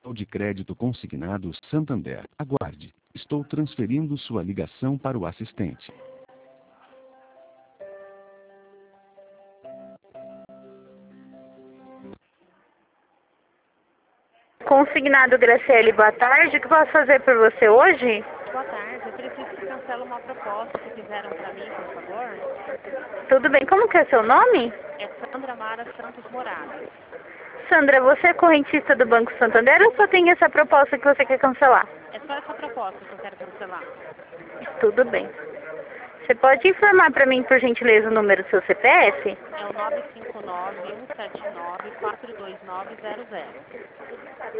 de crédito consignado Santander. Aguarde. Estou transferindo sua ligação para o assistente. Consignado Graciele, boa tarde. O que posso fazer por você hoje? Boa tarde, eu preciso que cancele uma proposta que fizeram para mim, por favor. Tudo bem, como que é seu nome? É Sandra Mara Santos Moraes. Sandra, você é correntista do Banco Santander ou só tem essa proposta que você quer cancelar? É só essa proposta que eu quero cancelar. Tudo bem. Você pode informar para mim, por gentileza, o número do seu CPF? É o 959-179-42900.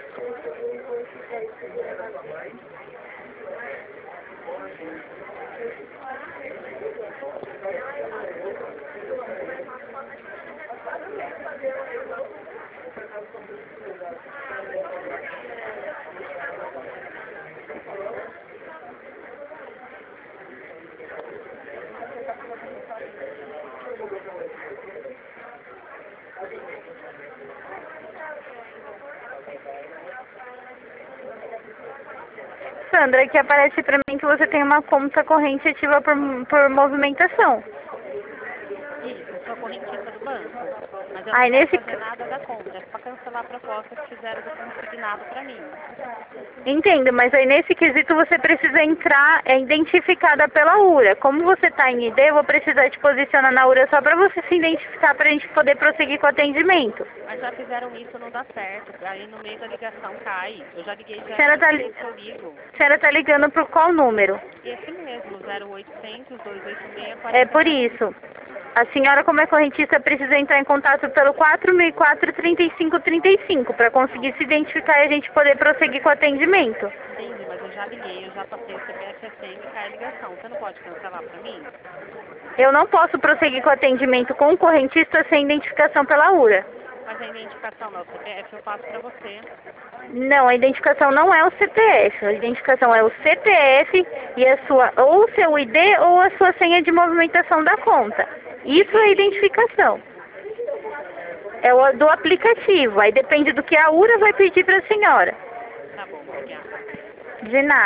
Sandra, aqui aparece para mim que você tem uma conta corrente ativa por movimentação. Isso, eu sou correntista do banco. Mas eu Aí, não nesse... quero fazer nada da conta, é para cancelar a proposta que fizeram do consignado para mim. Entendo, mas aí nesse quesito você precisa entrar, identificada pela URA. Como você está em ID, eu vou precisar te posicionar na URA só para você se identificar, para a gente poder prosseguir com o atendimento. Mas já fizeram isso, não dá certo. Aí no meio da ligação cai. Eu já liguei, já A senhora tá ligando para qual número? Esse mesmo, 0800 286 É por isso. A senhora, como é correntista, precisa entrar em contato pelo 4004-3535 para conseguir se identificar e a gente poder prosseguir com o atendimento. Entendi, mas eu já liguei, eu já passei o CPF a senha e cai a ligação. Você não pode cancelar para mim? Eu não posso prosseguir com o atendimento com o correntista sem identificação pela URA. Mas a identificação não é o CPF, eu passo para você. Não, a identificação não é o CPF. A identificação é o CPF e a sua, ou o seu ID ou a sua senha de movimentação da conta. Isso é identificação. É o do aplicativo. Aí depende do que a URA vai pedir para a senhora. Tá bom, obrigada. De nada.